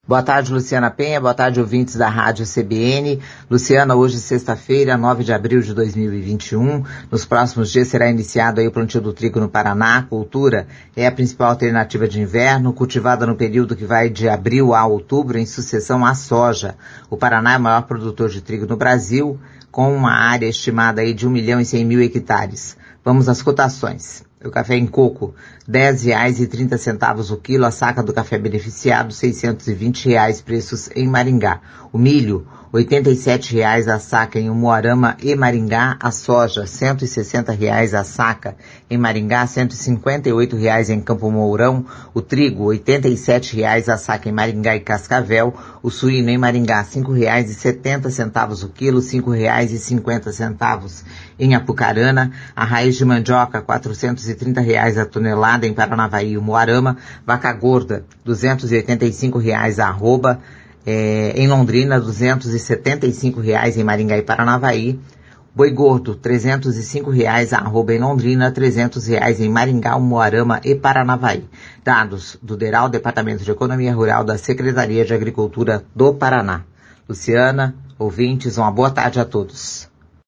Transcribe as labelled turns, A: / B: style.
A: Boa tarde, Luciana Penha. Boa tarde, ouvintes da Rádio CBN. Luciana, hoje sexta-feira, 9 de abril de 2021. Nos próximos dias será iniciado aí o plantio do trigo no Paraná. A cultura é a principal alternativa de inverno, cultivada no período que vai de abril a outubro, em sucessão à soja. O Paraná é o maior produtor de trigo no Brasil, com uma área estimada aí de 1.100.000 hectares. Vamos às cotações. O café em coco, R$10,30 o quilo, a saca do café beneficiado, R$620 preços em Maringá. O milho, R$87 a saca em Umuarama e Maringá. A soja, R$160 a saca em Maringá, R$158 em Campo Mourão. O trigo, R$87 a saca em Maringá e Cascavel. O suíno em Maringá, R$5,70 o quilo, R$5,50 em Apucarana. A raiz de mandioca, R$430 a tonelada em Paranavaí e Umuarama. Vaca gorda, R$285 a arroba. Em Londrina, R$275 em Maringá e Paranavaí. Boi gordo, R$305 a arroba em Londrina, R$300 em Maringá, Umuarama e Paranavaí. Dados do DERAL, Departamento de Economia Rural da Secretaria de Agricultura do Paraná. Luciana, ouvintes, uma boa tarde a todos.